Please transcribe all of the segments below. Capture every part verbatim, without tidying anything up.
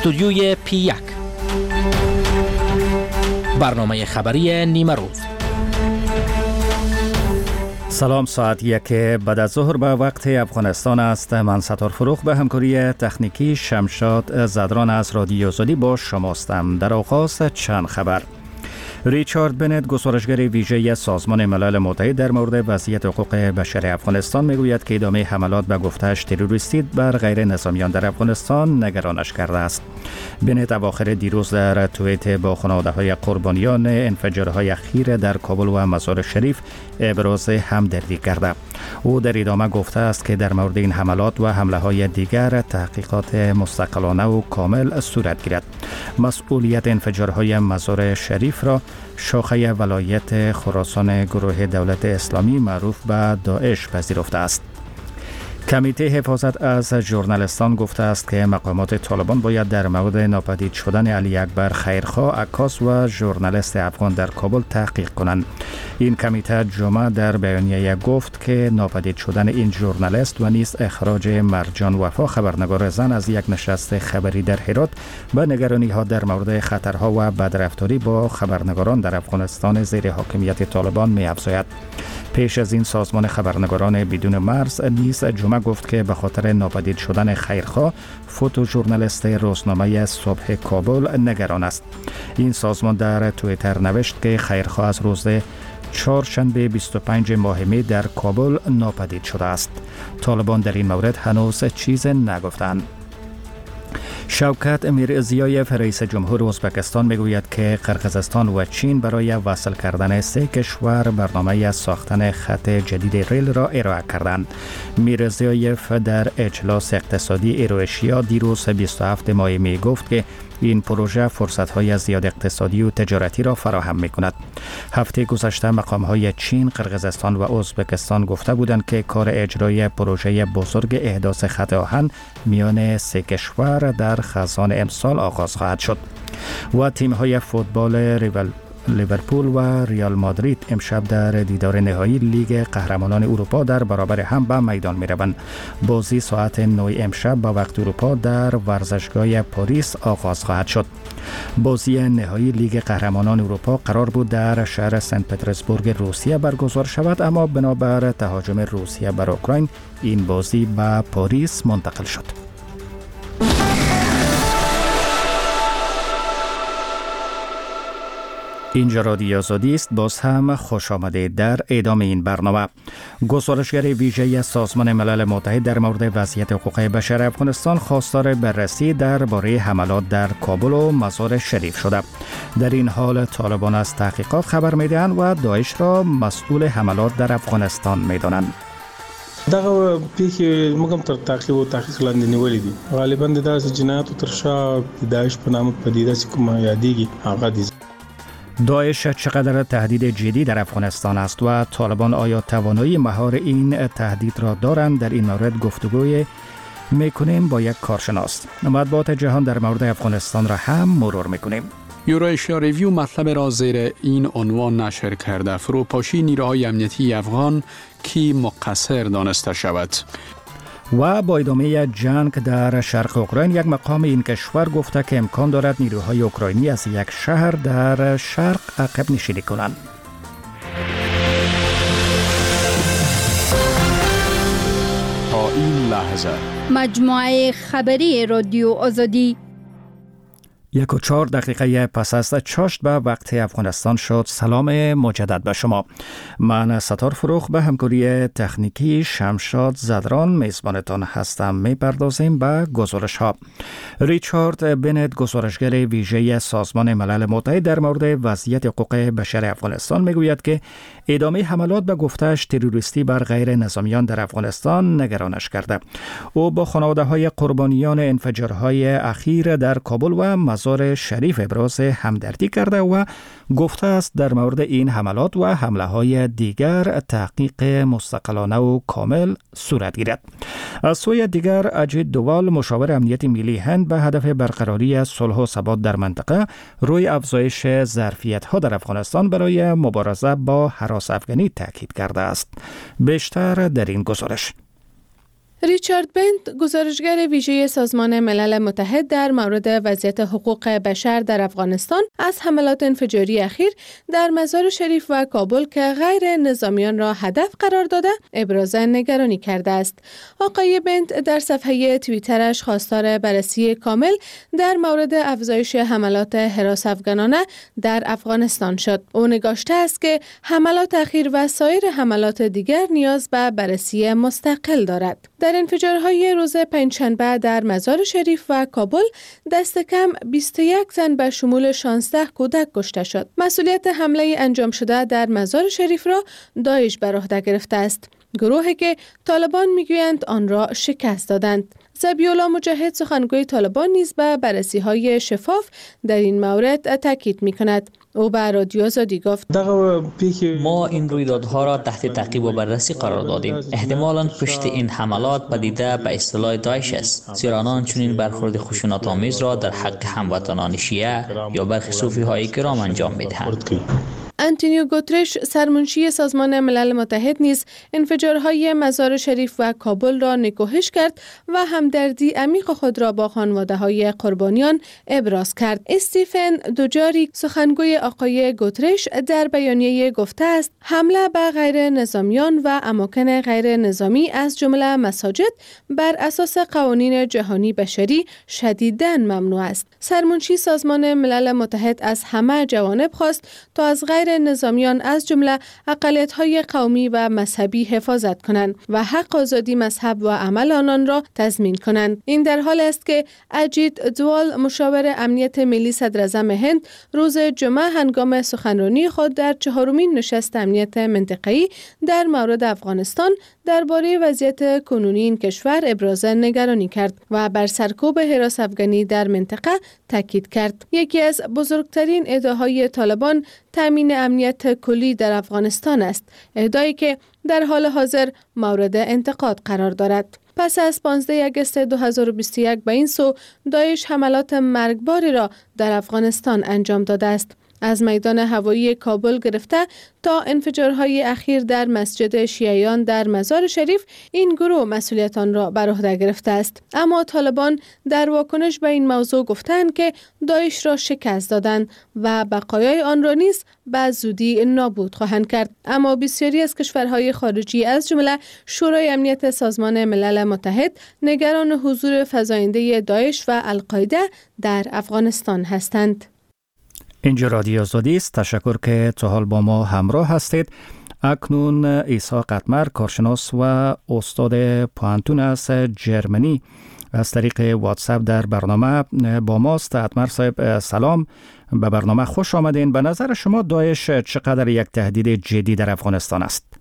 استودیوی پی یک، برنامه خبری نیمه روز. سلام، ساعت یک بعد از ظهر به وقت افغانستان است. من ستار فروخ به همکاری تکنیکی شمشاد زدران از رادیو آزادی با شماستم. در آغاز چند خبر. ریچارد بنت، گزارشگر ویژه سازمان ملل متحد در مورد وضعیت حقوق بشر افغانستان، میگوید که ادامه حملات به گفته‌اش تروریستی بر غیر نظامیان در افغانستان نگرانش کرده است. بنت اواخر دیروز در توییت با خانواده‌های قربانیان انفجارهای اخیر در کابل و مزار شریف ابراز همدردی کرده. او در ادامه گفته است که در مورد این حملات و حمله‌های دیگر تحقیقات مستقلانه و کامل صورت گیرد. مسئولیت انفجارهای مزار شریف را شاخه ولایت خراسان گروه دولت اسلامی معروف به داعش پذیرفته است. کمیته حفاظت از ژورنالیستان گفته است که مقامات طالبان باید در مورد ناپدید شدن علی اکبر خیرخواه، عکاس و ژورنالیست افغان در کابل تحقیق کنند. این کمیته جمعه در بیانیه گفت که ناپدید شدن این ژورنالیست و نیز اخراج مرجان وفا، خبرنگار زن، از یک نشست خبری در هرات به نگرانی ها در مورد خطرها و بدرفتاری با خبرنگاران در افغانستان زیر حاکمیت طالبان می افزاید. پیش از این سازمان خبرنگاران بدون مرز نیز جمعه گفت که به خاطر ناپدید شدن خیرخواه، فوتو ژورنالیست روزنامه صبح کابل نگران است. این سازمان در توییتر نوشت که خیرخواه از روز چهارشنبه بیست و پنج ماه می در کابل ناپدید شده است. طالبان در این مورد هنوز چیز نگفتند. شوکت میرزیایف، رئیس جمهور ازبکستان، میگوید که قرقیزستان و چین برای وصل کردن سه کشور برنامه ساختن خط جدید ریل را ارائه کردند. میرزیایف در اجلاس اقتصادی ایرواشیا دیروز بیست و هفتم ماه می گفت که این پروژه فرصت‌های زیاد اقتصادی و تجارتی را فراهم می‌کند. هفته گذشته مقام‌های چین، قرقیزستان و ازبکستان گفته بودند که کار اجرای پروژه بزرگ احداث خط آهن میان سه کشور در خزان امسال آغاز خواهد شد. و تیم‌های فوتبال ریول لیورپول و ریال مادرید امشب در دیدار نهایی لیگ قهرمانان اروپا در برابر هم به میدان می‌روند. بازی ساعت نه امشب با وقت اروپا در ورزشگاه پاریس آغاز خواهد شد. بازی نهایی لیگ قهرمانان اروپا قرار بود در شهر سنت پترزبورگ روسیه برگزار شود، اما بنابر تهاجم روسیه بر اوکراین این بازی به پاریس منتقل شد. اینجا رادیو آزادی است. باز هم خوش آمدید. در ادامه این برنامه، گزارشگر ویژه سازمان ملل متحد در مورد وضعیت حقوق بشر افغانستان خواستار بررسی درباره حملات در کابل و مزار شریف شده. در این حال طالبان از تحقیقات خبر میدهند و داعش را مسئول حملات در افغانستان میدانند. دغه پیښې موږ هم تر تعقیب او تحقیق لاندې نیولې دي. غالبا د داسې جنایاتو تر شا داعش په نامه پدیده چې کومه یادېږي هغه دي. داعش چقدر تهدید جدی در افغانستان است و طالبان آیا توانایی مهار این تهدید را دارند؟ در این مورد گفتگوی میکنیم با یک کارشناس. مطبوعات جهان در مورد افغانستان را هم مرور میکنیم. یورایشیا ریویو مطلب را زیر این عنوان نشر کرده: فروپاشی نیروهای امنیتی افغان کی مقصر دانسته شود. و با ادامه جنگ در شرق اوکراین، یک مقام این کشور گفته که امکان دارد نیروهای اوکراینی از یک شهر در شرق عقب نشینی کنند. تا این لحظه مجموعه خبری رادیو آزادی. یک و چهار دقیقه پس از چاشت به وقت افغانستان شد. سلام مجدد به شما. من ستار فروخ به همکاری تکنیکی شمشاد زدران میزبانتان هستم. میپردازیم به گزارش ها. ریچارد بنت، گزارشگر ویژه سازمان ملل متحد در مورد وضعیت حقوق بشر افغانستان، میگوید که ادامه حملات به گفته‌اش تروریستی بر غیر نظامیان در افغانستان نگرانش کرده. او با خانواده‌های قربانیان انفجارهای اخیر در کابل و مزار شریف ابراز همدردی کرده و گفته است در مورد این حملات و حمله‌های دیگر تحقیق مستقلانه و کامل صورت گیرد. از سوی دیگر، اجید دوال، مشاور امنیت ملی هند، به هدف برقراری صلح و ثبات در منطقه روی افزایش ظرفیت‌ها در افغانستان برای مبارزه با هراس افغانی تاکید کرده است. بیشتر در این گزارش. ریچارد بنت، گزارشگر ویژه سازمان ملل متحد در مورد وضعیت حقوق بشر در افغانستان، از حملات انفجاری اخیر در مزار شریف و کابل که غیر نظامیان را هدف قرار داده، ابراز نگرانی کرده است. آقای بنت در صفحه توییترش خواستار بررسی کامل در مورد افزایش حملات هراس افغانانه در افغانستان شد. او نگاشته است که حملات اخیر و سایر حملات دیگر نیاز به بررسی مستقل دارد. در انفجارهای روز پنجشنبه در مزار شریف و کابل دست کم بیست و یک زن به شمول شانزده کودک کشته شد. مسئولیت حمله انجام شده در مزار شریف را داعش بر عهده گرفته است، گروهی که طالبان میگویند آن را شکست دادند. ذبیح‌الله مجاهد، سخنگوی طالبان، نیز به بررسی‌های شفاف در این مورد تاکید می‌کند. او به رادیو آزادی گفت: ما این رویدادها را تحت تعقیب و بررسی قرار دادیم. احتمالاً پشت این حملات پدیده به اصطلاح داعش است، زیرا آنان چنین برخورد خشونت‌آمیز را در حق هموطنان شیعه یا برخی صوفی‌های کرام انجام می‌دهند. آنتونیو گوترش، سرمنشی سازمان ملل متحد، نیز انفجارهای مزار شریف و کابل را نکوهش کرد و همدردی عمیق خود را با خانواده‌های قربانیان ابراز کرد. استیفن دوجاریک، سخنگوی آقای گوترش، در بیانیه گفته است حمله به غیر نظامیان و اماکن غیر نظامی از جمله مساجد بر اساس قوانین جهانی بشری شدیداً ممنوع است. سرمنشی سازمان ملل متحد از همه جوانب خواست تا از غیر نظامیان از جمله اقلیت‌های قومی و مذهبی حفاظت کنند و حق آزادی مذهب و عمل آنان را تضمین کنند. این در حال است که اجیت دوال، مشاور امنیت ملی صدراعظم هند، روز جمعه هنگام سخنرانی خود در چهارمین نشست امنیت منطقه‌ای در مورد افغانستان درباره وضعیت کنونی این کشور ابراز نگرانی کرد و بر سرکوب هراس افغانی در منطقه تاکید کرد. یکی از بزرگترین ادعاهای طالبان تامین امنیت کلی در افغانستان است، ادعایی که در حال حاضر مورد انتقاد قرار دارد. پس از پانزده آگوست دو هزار و بیست و یک به این سو، داعش حملات مرگباری را در افغانستان انجام داده است. از میدان هوایی کابل گرفته تا انفجارهای اخیر در مسجد شیعیان در مزار شریف، این گروه مسئولیتان را بر عهده گرفته است. اما طالبان در واکنش به این موضوع گفتند که داعش را شکست دادند و بقایای آن را نیز به زودی نابود خواهند کرد. اما بسیاری از کشورهای خارجی از جمله شورای امنیت سازمان ملل متحد نگران حضور فزاینده داعش و القاعده در افغانستان هستند. اینجا رادیو آزادی است. تشکر که تا حال با ما همراه هستید. اکنون عیسی قطمر، کارشناس و استاد پوهنتون از جرمنی، از طریق واتساپ در برنامه با ماست. قطمر صاحب سلام، به برنامه خوش آمدین. به نظر شما داعش چقدر یک تهدید جدی در افغانستان است؟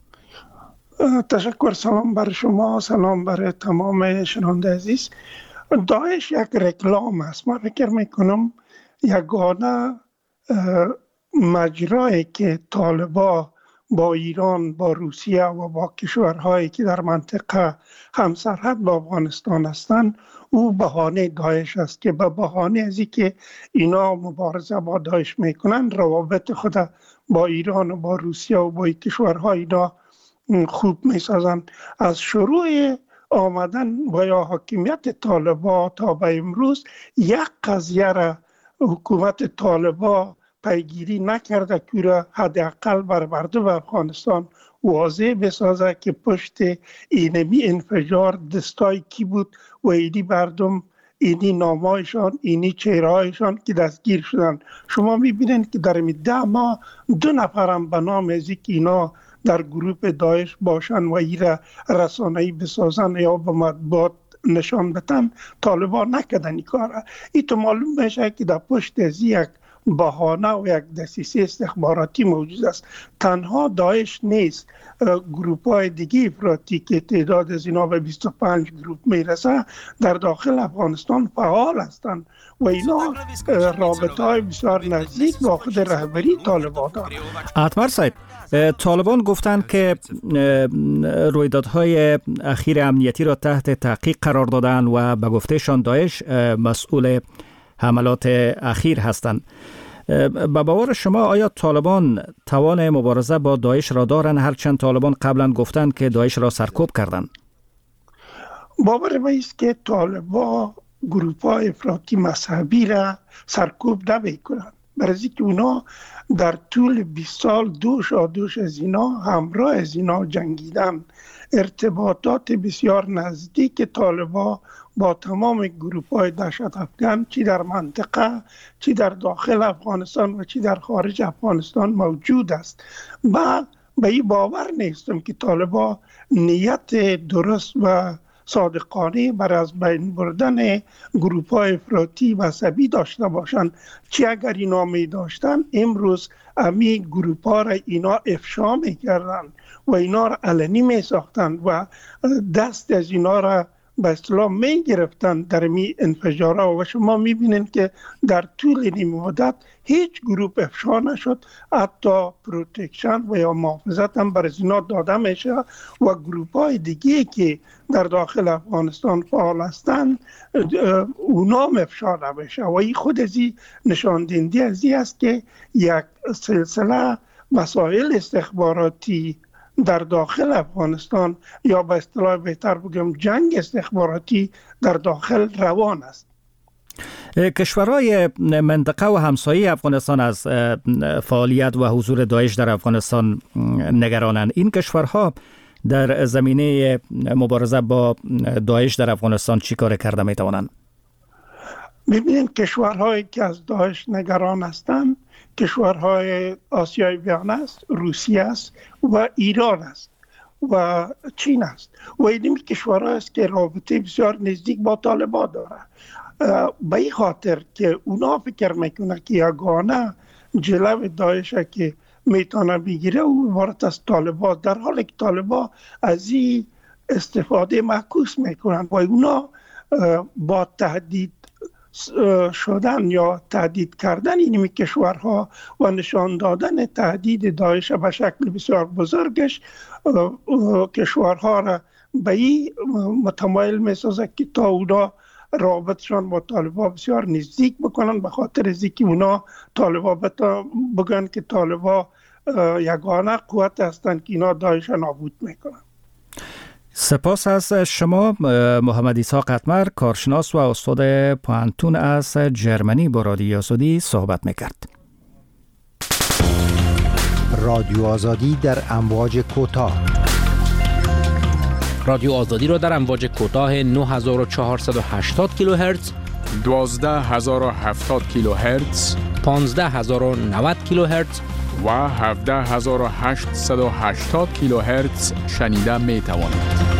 تشکر. سلام بر شما، سلام بر تمام شنونده عزیز. داعش یک رکلام است. ما فکر میکنم یگانه مجرایی که طالبان با ایران، با روسیه و با کشورهایی که در منطقه همسرحد با افغانستان هستند، او بهانه داعش است که به بهانه از اینکه اینا مبارزه با داعش میکنن، روابط خود با ایران و با روسیه و با کشورهای اینا خوب میسازن. از شروع آمدن با یا حاکمیت طالبان تا به امروز یک قضیه را حکومت طالبان پیگیری نکرده که را حداقل بر مردم افغانستان واضح بسازه که پشت اینمی انفجار دستای کی بود و اینی مردم، اینی نامایشان، اینی چهرهایشان که دستگیر شدن. شما میبینید که در ده ماه دو نفرم به نام از که اینا در گروه داعش باشن و ای را رسانه‌ای بسازن یا به مطبوعات نشان بدن، طالبان نکردن این کار. این تو معلوم بشه که در پشت از یک بهانه و یک دسیسه استخباراتی موجود است. تنها داعش نیست، گروپ های دیگه افراطی که تعداد از اینا به بیست و پنج گروپ میرسه در داخل افغانستان فعال هستند و اینا رابطه های بسیار نزدیک با خود رهبری طالبان دارند. قطمر صاحب، طالبان گفتند که رویدادهای اخیر امنیتی را تحت تحقیق قرار دادند و به گفتهشان داعش مسئول حملات اخیر هستند. به باور شما آیا طالبان توان مبارزه با داعش را دارند، هرچند طالبان قبلا گفتند که داعش را سرکوب کردند؟ باور ما است که طالبان گروه‌های افراطی مذهبی را سرکوب نمی‌کنند، برای اینکه اونا در طول بیست سال دوش آ دوش از اینا همراه از اینا جنگیدن. ارتباطات بسیار نزدیک طالبان با تمام گروه‌های دهشت افکن چی در منطقه چی در داخل افغانستان و چی در خارج افغانستان موجود است. و به این باور نیستم که طالبان نیت درست و صادقانه بر از بین بردن گروه‌های افراطی مذهبی داشته باشند. چی اگر اینا می داشتن امروز امی گروه‌ها را اینا افشا می کردن و اینا را علنی می ساختن و دست از اینا را به اصطلاح می گرفتن در می انفجارها. و شما می بینین که در طول این مدت هیچ گروه افشا نشد، حتی پروتکشن و یا محافظت هم بر اینا داده میشه و گروه های دیگه که در داخل افغانستان فعال هستند اونا هم افشا نمیشه. و این خود از این نشان دهنده از این است که یک سلسله مسائل استخباراتی در داخل افغانستان یا به اصطلاح بهتر بگم جنگ استخباراتی در داخل روان است. کشورهای منطقه و همسایه افغانستان از فعالیت و حضور داعش در افغانستان نگرانند. این کشورها در زمینه مبارزه با داعش در افغانستان چی کار کرده می توانند؟ ببینید کشورهایی که از داعش نگران هستند کشورهای آسیای میانه است، روسیه است و ایران است و چین است و این کشورها است که رابطه بسیار نزدیک با طالبان داره. به این خاطر که اونا فکر میکنه که یگانه جلو داعش که میتونه بگیره او عبارت از طالبان، در حالی که طالبان از این استفاده معکوس میکنن و اونا با تهدید شدن یا تهدید کردن این کشورها و نشان دادن تهدید داعش به شکل بسیار بزرگش کشورها را به این متمایل میسازه که تا اونا رابطشان با طالبان بسیار نزدیک بکنن، به خاطر از اینکه اونا طالبان بگن که طالبان یگانه قوت هستند که اینا داعش نابود میکنن. سپاس از شما محمد عیسی قطمر، کارشناس و استاد پوانتون از جرمنی با رادیو آزادی صحبت میکرد. رادیو آزادی در امواج کوتاه. رادیو آزادی را در امواج کوتاه نه هزار و چهارصد و هشتاد کیلوهرتز، دوازده هزار و هفتاد کیلوهرتز، پانزده هزار و نود کیلوهرتز و هفده هزار و هشتصد و هشتاد کیلوهرتز شنیده می توانید.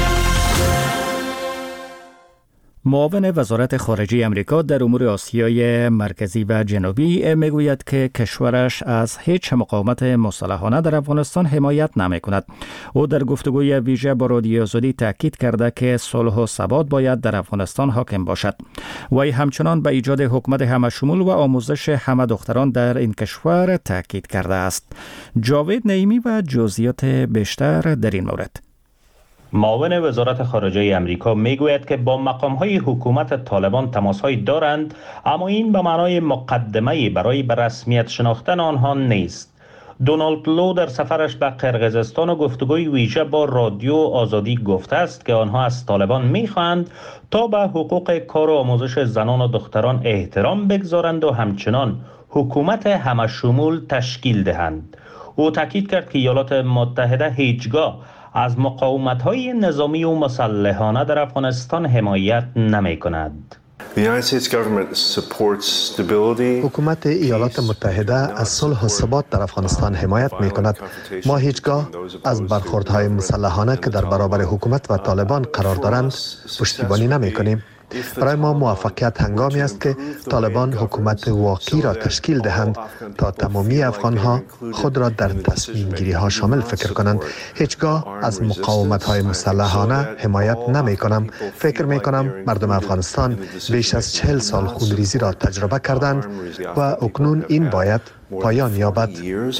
معاون وزارت خارجه امریکا در امور آسیای مرکزی و جنوبی میگوید که کشورش از هیچ مقاومت مسلحانه در افغانستان حمایت نمی کند. او در گفتگوی ویژه با رادیو آزادی تاکید کرده که صلح و ثبات باید در افغانستان حاکم باشد. وی همچنان به ایجاد حکومت همشمول و آموزش همه دختران در این کشور تاکید کرده است. جاوید نعیمی و جزئیات بیشتر در این مورد. معاون وزارت خارجه امریکا میگوید که با مقام‌های حکومت طالبان تماس‌های دارند، اما این به معنای مقدمه‌ای برای به رسمیت شناختن آنها نیست. دونالد لو در سفرش به قرقیزستان و گفتگوی ویژه با رادیو آزادی گفته است که آنها از طالبان می‌خواهند تا به حقوق کار و آموزش زنان و دختران احترام بگذارند و همچنان حکومت همشمول تشکیل دهند. او تاکید کرد که ایالات متحده هیچگاه از مقاومت‌های نظامی و مسلحانه در افغانستان حمایت نمی‌کند. حکومت ایالات متحده از صلح و ثبات در افغانستان حمایت می‌کند. ما هیچگاه از برخوردهای مسلحانه که در برابر حکومت و طالبان قرار دارند پشتیبانی نمی‌کنیم. برای ما موفقیت هنگامی است که طالبان حکومت واقعی را تشکیل دهند تا تمامی افغانها خود را در تصمیم گیری ها شامل فکر کنند. هیچگاه از مقاومت های مسلحانه حمایت نمی کنم. فکر می کنم مردم افغانستان بیش از چهل سال خونریزی را تجربه کردند و اکنون این باید پایان یابد.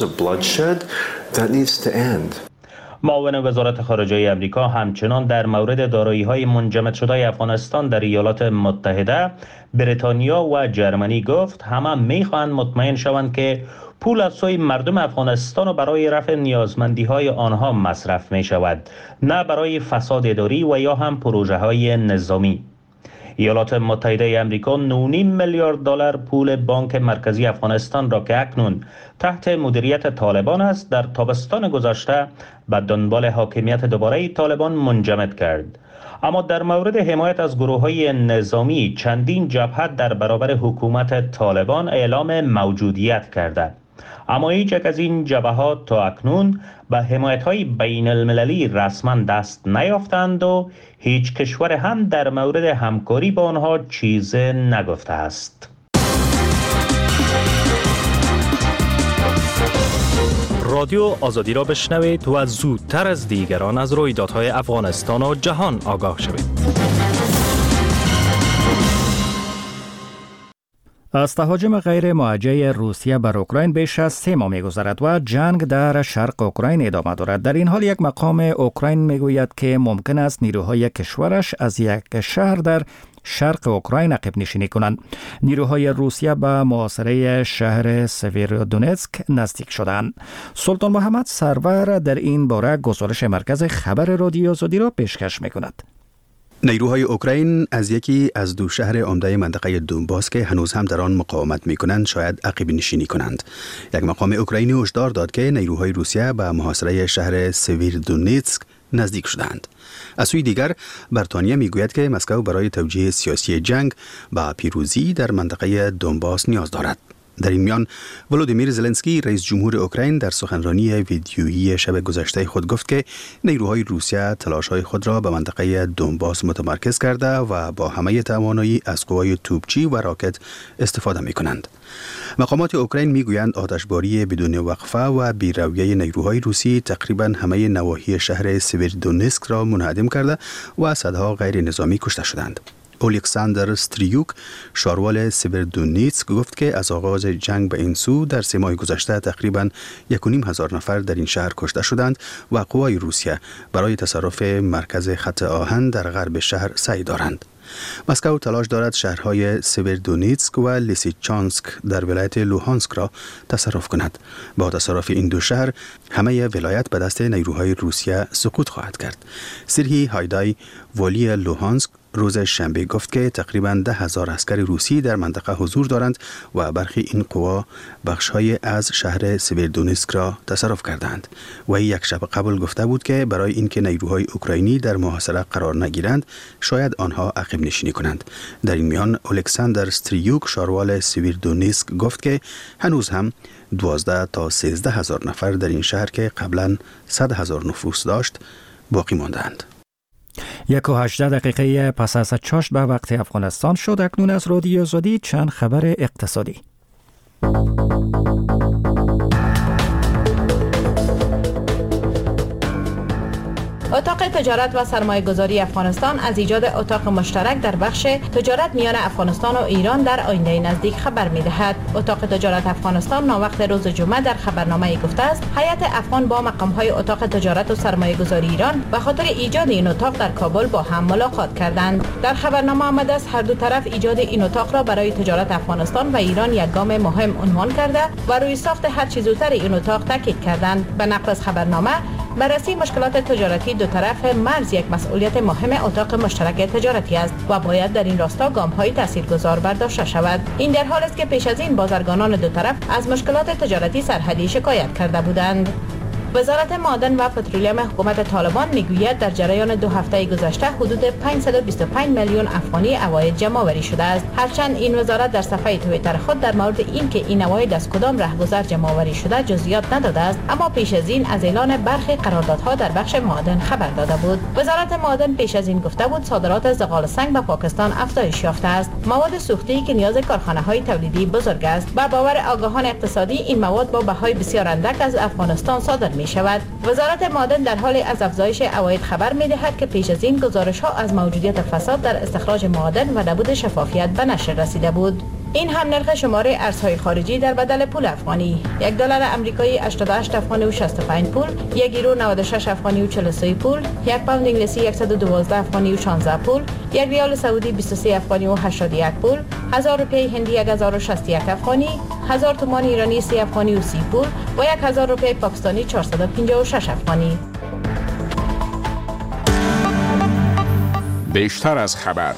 معاون وزارت خارجه امریکا همچنان در مورد دارایی‌های منجمد شده افغانستان در ایالات متحده، بریتانیا و جرمنی گفت همه می‌خواهند مطمئن شوند که پول از سوی مردم افغانستان و برای رفع نیازمندی های آنها مصرف می شود، نه برای فساد اداری و یا هم پروژه های نظامی. ایالات متحده آمریکا نه و نیم میلیارد دلار پول بانک مرکزی افغانستان را که اکنون تحت مدیریت طالبان است در تابستان گذشته به دنبال حاکمیت دوباره طالبان منجمد کرد. اما در مورد حمایت از گروه‌های نظامی چندین جبهه در برابر حکومت طالبان اعلام موجودیت کرده، اما هیچ یک از این جبهات تا اکنون به حمایت‌های بین المللی رسما دست نیافتند و هیچ کشور هم در مورد همکاری با آنها چیز نگفته است. رادیو آزادی را بشنوید و زودتر از دیگران از رویدادهای افغانستان و جهان آگاه شوید. از تهاجم غیر موجه روسیه بر اوکراین بیش از سه ماه می‌گذرد و جنگ در شرق اوکراین ادامه دارد. در این حال یک مقام اوکراین میگوید که ممکن است نیروهای کشورش از یک شهر در شرق اوکراین عقب نشینی کنند. نیروهای روسیه به محاصره شهر سویرودونتسک نزدیک شدند. سلطان محمد سرور در این باره گزارش مرکز خبر رادیو آزادی را پیشکش می‌کند. نیروهای اوکراین از یکی از دو شهر عمده منطقه دونباس که هنوز هم در آن مقاومت می‌کنند شاید عقب نشینی کنند. یک مقام اوکراینی هشدار داد که نیروهای روسیه به محاصره شهر سویرودونتسک نزدیک شدند. از سوی دیگر بریتانیا میگوید که مسکو برای توجیه سیاسی جنگ به پیروزی در منطقه دونباس نیاز دارد. در این میان ولودیمیر زلنسکی رئیس جمهور اوکراین در سخنرانی ویدیویی شب گذشته خود گفت که نیروهای روسیه تلاش‌های خود را به منطقه دونباس متمرکز کرده و با همه توانایی از قوای توپچی و راکت استفاده می‌کنند. مقامات اوکراین میگویند آتشباری بدون وقفه و بی‌رویه نیروهای روسی تقریباً همه نواحی شهر سویرودونتسک را منهدم کرده و صدها غیر نظامی کشته شدند. اولکساندر استریوک شاروال سویرودونتسک گفت که از آغاز جنگ به این سو در سه ماه گذشته تقریباً یک و نیم هزار نفر در این شهر کشته شدند و قوای روسیه برای تصرف مرکز خط آهن در غرب شهر سعی دارند. مسکو تلاش دارد شهرهای سویرودونتسک و لیسیچانسک در ولایت لوهانسک را تصرف کند. با تصرف این دو شهر همه ولایت به دست نیروهای روسیه سقوط خواهد کرد. سرهی هایدای والی لوهانسک روز شنبه گفت که تقریباً ده هزار عسکر روسی در منطقه حضور دارند و برخی این قوا بخش‌های از شهر سویرودونتسک را تصرف کردند. و یک شب قبل گفته بود که برای اینکه نیروهای اوکراینی در محاصره قرار نگیرند شاید آنها عقب نشینی کنند. در این میان الکساندر استریوک شاروال سویرودونتسک گفت که هنوز هم دوازده تا سیزده هزار نفر در این شهر که قبلاً صد هزار نفوس داشت باقی ماندند. یک و هجده دقیقه پس از چاشت به وقت افغانستان شد. اکنون از رادیو آزادی چند خبر اقتصادی. اتاق تجارت و سرمایه گذاری افغانستان از ایجاد اتاق مشترک در بخش تجارت میان افغانستان و ایران در آینده نزدیک خبر می دهد. اتاق تجارت افغانستان ناوقت روز جمعه در خبرنامه گفته است هیئت افغان با مقام های اتاق تجارت و سرمایه گذاری ایران به خاطر ایجاد این اتاق در کابل با هم ملاقات کردند. در خبرنامه آمده است هر دو طرف ایجاد این اتاق را برای تجارت افغانستان و ایران یک گام مهم عنوان کرده و روی ساخت هر چه زودتر این اتاق تاکید کردند. به نقل از خبرنامه بررسی مشکلات تجارتی دو طرف مرز یک مسئولیت مهم اتاق مشترک تجارتی است و باید در این راستا گام‌های تاثیرگذار برداشته شود. این در حالی است که پیش از این بازرگانان دو طرف از مشکلات تجارتی سرحدی شکایت کرده بودند. وزارت معدن و پترولیوم حکومت طالبان میگوید در جریان دو هفته گذشته حدود پانصد و بیست و پنج میلیون افغانی عواید جمع آوری شده است. هرچند این وزارت در صفحه توییتر خود در مورد اینکه این عواید از کدام رهگذر جمع آوری شده جزئیات نداده است، اما پیش از این از اعلان برخی قراردادها در بخش معدن خبر داده بود. وزارت معدن پیش از این گفته بود صادرات زغال سنگ به پاکستان افزایش یافته است، مواد سوختی که نیاز کارخانه‌های تولیدی بزرگ است. با باور آگاهان اقتصادی این مواد با بهای بسیار اندک از افغانستان صادر می شود. وزارت معدن در حال از افزایش عواید خبر می دهد که پیش از این گزارش ها از موجودیت فساد در استخراج معدن و نبود شفافیت به نشر رسیده بود. این هم نرخ شماره ارزهای خارجی در بدل پول افغانی. یک دلار آمریکایی هشتاد و هشت افغانی و شصت و پنج پول، یک یورو نود و شش افغانی و چهل و سه پول، یک پوند انگلیسی صد و دوازده افغانی و شانزده پول، یک ریال سعودی بیست و سه افغانی و هشتاد و یک پول، هزار روپیه هندی یک هزار و شصت و یک افغانی، هزار تومان ایرانی سه افغانی و سی پول و یک هزار روپیه پاکستانی چهارصد و پنجاه و شش افغانی. بیشتر از خبر.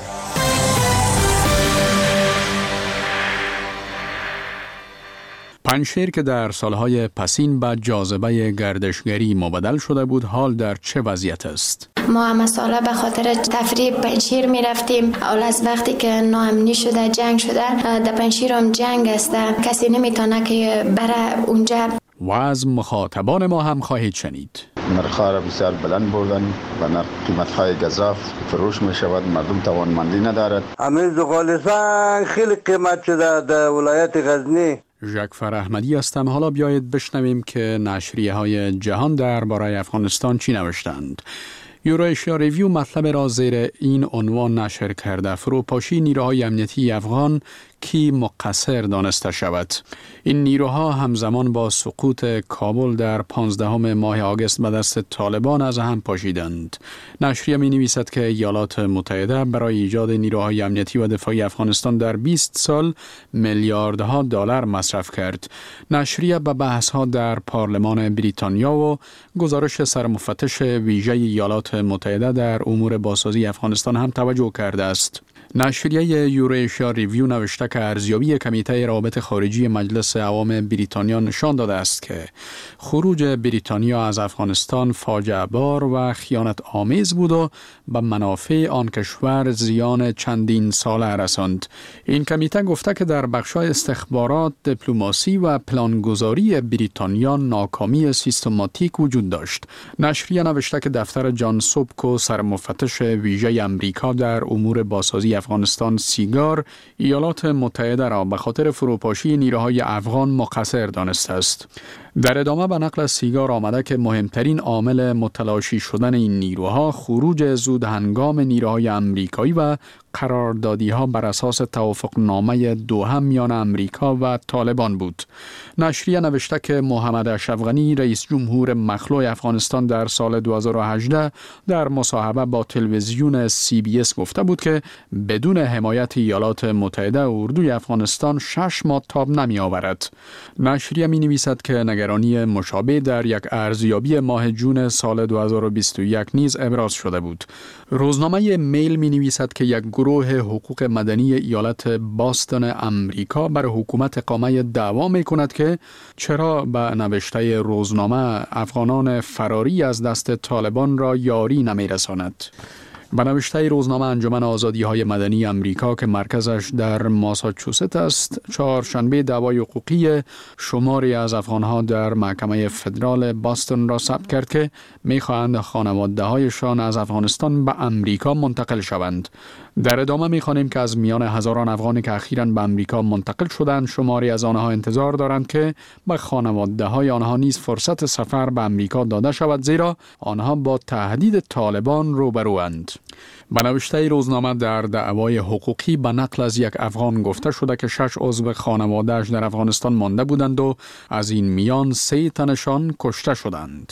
پنجشیر که در سالهای پسین به جاذبه گردشگری مبدل شده بود، حال در چه وضعیت است؟ ما همه ساله به خاطر تفریح پنجشیر می رفتیم. اول از وقتی که ناامنی شده، جنگ شده، در پنجشیر هم جنگ است، کسی نمیتونه که بره اونجا. و از مخاطبان ما هم خواهید شنید. نرخ‌ها را بسیار بلند بردن و نرخ قیمت‌های گزاف فروش می شود، مردم توانمندی ندارد. همین زغال‌سنگ خیلی قیمت شده در ولایت غزنی. ژکفر احمدی هستم. حالا بیایید بشنویم که نشریه های جهان درباره افغانستان چی نوشتند. یورایشیا ریویو مطلب را زیر این عنوان نشر کرده: فروپاشی نیروهای امنیتی افغان کی مقصر دانسته شود. این نیروها همزمان با سقوط کابل در پانزدهم ماه آگوست به دست طالبان از هم پاشیدند. نشریه می نویسد که ایالات متحده برای ایجاد نیروهای امنیتی و دفاعی افغانستان در بیست سال میلیاردها دلار مصرف کرد. نشریه به بحث‌ها در پارلمان بریتانیا و گزارش سرمفتش ویژه ایالات متحده در امور بازسازی افغانستان هم توجه کرده است. نشریه یورایشیا ریویو نوشته که ارزیابی کمیته روابط خارجی مجلس عوام بریتانیا نشان داده است که خروج بریتانیا از افغانستان فاجعه بار و خیانت آمیز بود و به منافع آن کشور زیان چندین ساله رساند. این کمیته گفته که در بخش‌های استخبارات، دیپلماسی و پلانگذاری بریتانیا ناکامی سیستماتیک وجود داشت. نشریه نوشته که دفتر جان سوبکو سرمفتش ویژه امریکا در امور بازسازی افغانستان سیگار ایالات متحده را به خاطر فروپاشی نیروهای افغان مقصر دانسته است. در ادامه به نقل سیگار آمده که مهمترین عامل متلاشی شدن این نیروها خروج زود هنگام نیروهای امریکایی و قراردادی ها بر اساس توافقنامه دوحه میان امریکا و طالبان بود. نشریه نوشته که محمد اشرف غنی رئیس جمهور مخلوع افغانستان در سال دو هزار و هجده در مصاحبه با تلویزیون سی بی اس گفته بود که بدون حمایت ایالات متحده اردوی افغانستان شش ماه تاب نمی آورد. نشریه می نویسد که نگرانی مشابه در یک ارزیابی ماه جون سال دو هزار و بیست و یک نیز ابراز شده بود. روزنامه میل می نویسد که یک گروه حقوق مدنی ایالت باستون امریکا بر حکومت اقامه دعوا می کند که چرا به نوشته روزنامه افغانان فراری از دست طالبان را یاری نمی رساند. به نوشته روزنامه انجمن آزادی‌های مدنی امریکا که مرکزش در ماساچوست است، چهارشنبه دعوای حقوقی شماری از افغان‌ها در محکمه فدرال باستون را ثبت کرد که می‌خواهند خانواده‌هایشان از افغانستان به امریکا منتقل شوند. در ادامه می‌خوانیم که از میان هزاران افغانی که اخیراً به امریکا منتقل شدند، شماری از آنها انتظار دارند که به خانواده‌های آنها نیز فرصت سفر به امریکا داده شود، زیرا آنها با تهدید طالبان روبروند. به نوشته روزنامه در دعوای حقوقی به نقل از یک افغان گفته شده که شش عضو خانواده‌اش در افغانستان مانده بودند و از این میان سه تنشان کشته شدند.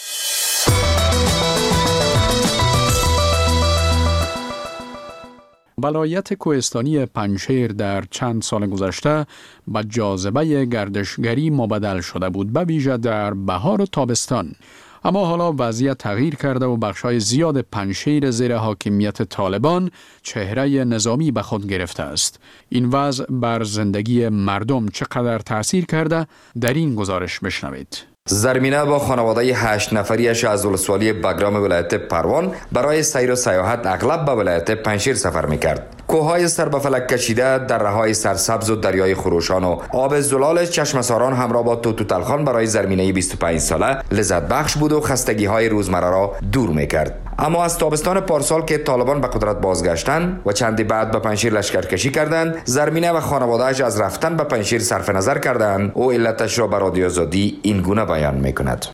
ولایت کوهستانی پنجشیر در چند سال گذشته به جاذبه گردشگری مبدل شده بود، به ویژه در بهار و تابستان. اما حالا وضعیت تغییر کرده و بخش‌های زیاد پنجشیر زیر حاکمیت طالبان چهره نظامی به خود گرفته است. این وضع بر زندگی مردم چقدر تأثیر کرده در این گزارش بشنوید. زرمینه با خانواده هشت نفریش از ولسوالی بگرام ولایت پروان برای سیر و سیاحت اغلب به ولایت پنجشیر سفر می‌کرد. کوههای سر به فلک کشیده، دره‌های سرسبز و دریای خروشان و آب زلال چشمه‌ساران همراه با توتوتلخان برای زرمینه بیست و پنج ساله لذت بخش بود و خستگی‌های روزمره را دور می‌کرد. اما از تابستان پارسال که طالبان به قدرت بازگشتند و چندی بعد به پنجشیر لشکرکشی کردند، زرمینه و خانواده‌اش از رفتن به پنجشیر صرف نظر کردند و علتش را به رادیو آزادی این گونه بیان می‌کند.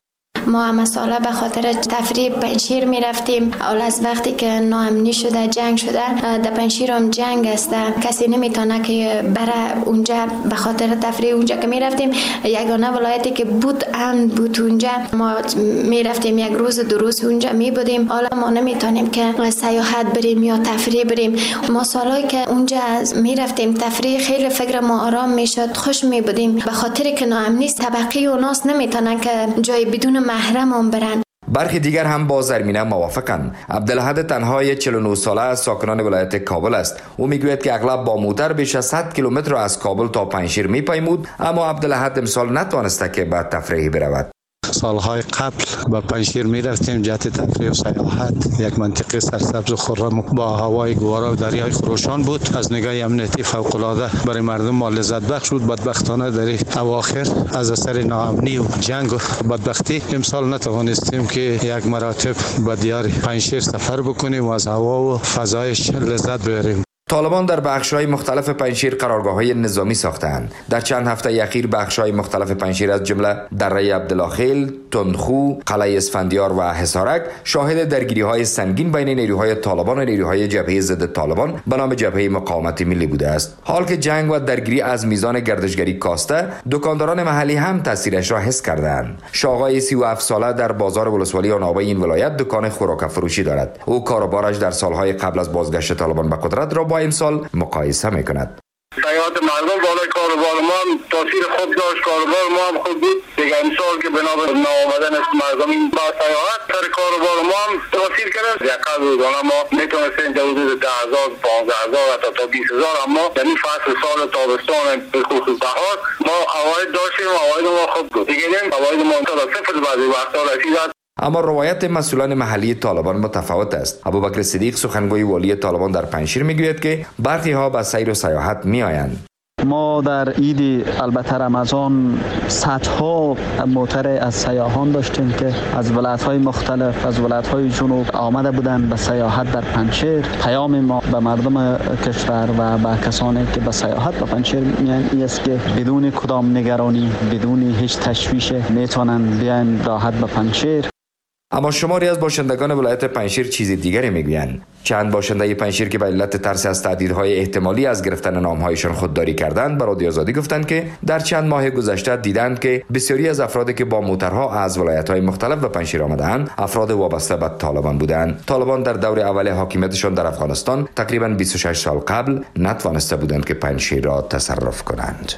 ما هم ساله به خاطر تفریح پنشیر می رفتیم. اول از وقتی که ناامنی شده، جنگ شده، در پنشیر هم جنگ است، کسی نمیتونه که بره اونجا. به خاطر تفریح اونجا که می رفتیم، یگانه ولایتی که بود امن بود اونجا. ما می رفتیم یک روز دو روز اونجا می بودیم. حالا ما نمیتونیم که سیاحت بریم یا تفریح بریم. ما سالایی که اونجا می رفتیم تفریح، خیلی فکر ما آرام می شد، خوش می بودیم. به خاطر که ناامنی طبقی و ناس نمیتونن که جای بدون محرم هم برن. برخی دیگر هم با زرمینه موافقند. عبدالحد تنهای چهل و نه ساله از ساکنان ولایت کابل است. او میگوید که اغلب با موتر بیش از صد کیلومتر از کابل تا پنجشیر میپیمود، اما عبدالحد امسال نتوانسته که به تفریحی برود. سالهای قبل به پنجشیر می رفتیم جهت تفریح و سیاحت. یک منطقه سرسبز و خرم با هوای گوارا و دریای خروشان بود. از نگاه امنیتی فوق العاده برای مردم ما لذت بخش بود. بدبختانه در اواخر از اثر ناامنی و جنگ و بدبختی امسال نتوانستیم که یک مراتب به دیار پنجشیر سفر بکنیم و از هوا و فضایش لذت ببریم. طالبان در بخش‌های مختلف پنجشیر قرارگاه‌های نظامی ساختند. در چند هفته اخیر بخش‌های مختلف پنجشیر از جمله دره عبدالخیل، تندخو، قلعه اسفندیار و حصارک شاهد درگیری‌های سنگین بین نیروهای طالبان و نیروهای جبهه ضد طالبان به نام جبهه مقاومت ملی بوده است. حال که جنگ و درگیری از میزان گردشگری کاسته، دکانداران محلی هم تاثیرش را حس کردند. شاغای سی و هفت ساله در بازار ولسوالی آنابه این ولایت دکان خوراک فروشی دارد. او کاروبارش در سالهای قبل از بازگشت طالبان به قدرت را با امسال مقایسه میکند. سیاحت مردم بالای کاروبار ما هم تاثیر خوب داشت. کاروبار ما هم خوب بود. دیگه امسال که بنا به ناآمدن مردم این با سیاحت سر کاروبار ما هم تاثیر کرد. یقه روزانه ما میتونستیم در حدود ده هزار، پانزده هزار حتی تا بیست هزار، اما در این فصل سال تابستان به خصوص بهار ما عواید داشتیم. عواید ما خوب بود. دیگه نیم عواید ما تا صفر بعضی وقتا رسید. اما روایت مسئولان محلی طالبان متفاوت است. ابوبکر صدیق سخنگوی والی طالبان در پنجشیر میگوید که برخی ها به سیر و سیاحت میآیند. ما در عید البته رمضان صدها موتر از سیاحان داشتیم که از ولایت‌های مختلف، از ولایت‌های جنوب آمده بودند به سیاحت در پنجشیر. پیام ما به مردم کشور و به کسانی که به سیاحت به پنجشیر میان این است که بدون کدام نگرانی، بدون هیچ تشویش میتونن بیان راحت به پنجشیر. اما شماری از باشندگان ولایت پنجشیر چیز دیگری میگویند. چند باشنده پنجشیر که به علت ترس از تهدیدهای احتمالی از گرفتن نامهایشان خودداری کردند به رادیو آزادی گفتند که در چند ماه گذشته دیدند که بسیاری از افرادی که با موترها از ولایت‌های مختلف به پنجشیر آمدند افراد وابسته به طالبان بودند. طالبان در دور اول حاکمیتشان در افغانستان تقریباً بیست و شش سال قبل نتوانسته بودند که پنجشیر را تصرف کنند.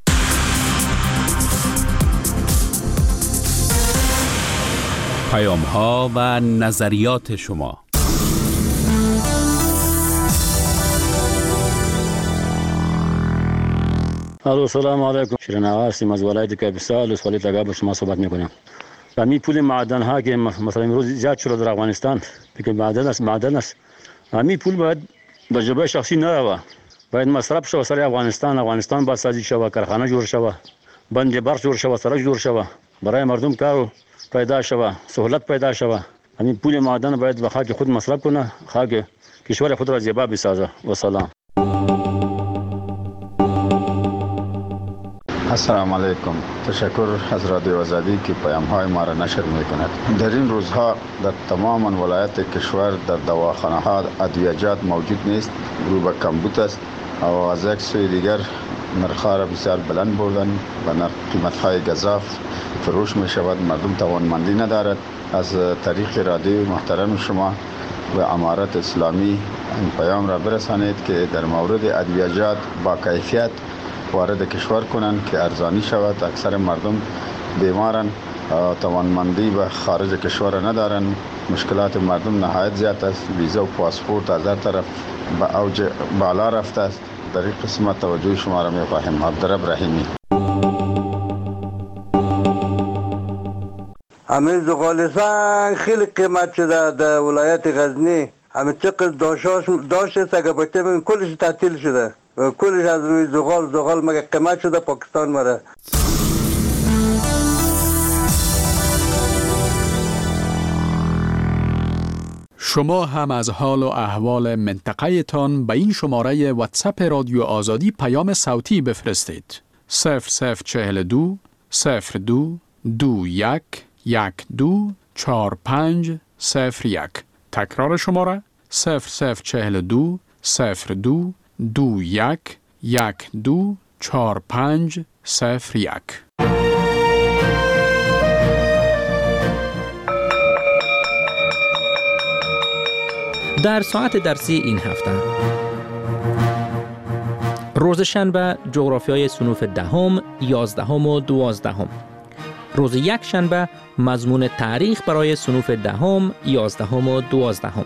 پیام ها و نظریات شما. الو سلام علیکم. شیرین آقا هستیم از ولایت کاپیسا، ولسوالی تگا با شما صحبت میکنم. همین پول معدن ها که مثلا امروز زیاد شده در افغانستان، که معدن است معدن است. همین پول باید به جیب شخصی نروه. باید مصرف شود سر افغانستان. افغانستان باید سازی شود، کارخانه جوړ شود، بند برق جوړ شود، سرک جوړ شود، برای مردم کار پیدا شود، سهولت پیدا شود. همین پول معدن باید به خاک خود مصرف کنه، خاک کشور خود را زیبا بسازه. و سلام. السلام علیکم. تشکر از رادیو آزادی که پیام های ما را نشر می کند. در این روزها در تمام ولایت کشور در دواخانه ها ادویجات موجود نیست، رو به کمبود است و از یک سوی دیگر نرخ‌ها را بسیار بلند بردن و نرخ قیمت های گزاف فروش می شود. مردم توانمندی ندارد. از طریق رادیو محترم شما و امارت اسلامی این پیام را برسانید که در مورد ادویجات با کیفیت وارد کشور کنند که ارزانی شود. اکثر مردم بیمارن، توانمندی به خارج کشور ندارن. مشکلات مردم نهایت زیاد است. ویزا و پاسپورت از هر طرف به اوج بالا رفته است. در این قسمت توجه شما را می‌خواهیم. عبدالرب رحیمی. همین زغال سنگ خیلی قیمت شده در ولایت غزنی. همین چقدر داشت است اگر باشه ببین کلش تعطیل شده. کلش از روی زغال زغال مگه قیمت شده پاکستان مره. شما هم از حال و احوال منطقه تان به این شماره واتساپ رادیو آزادی پیام صوتی بفرستید. صفر صفر چهل دو صفر دو دو یک یک دو چهار پنج صفر یک. تکرار شماره صفر صفر چهل دو صفر دو دو یک یک دو چهار پنج صفر یک. در ساعت درسی این هفته روز شنبه جغرافیای صنوف دهم، یازدهم و دوازدهم. روز یک شنبه مضمون تاریخ برای صنوف دهم، یازدهم و دوازدهم.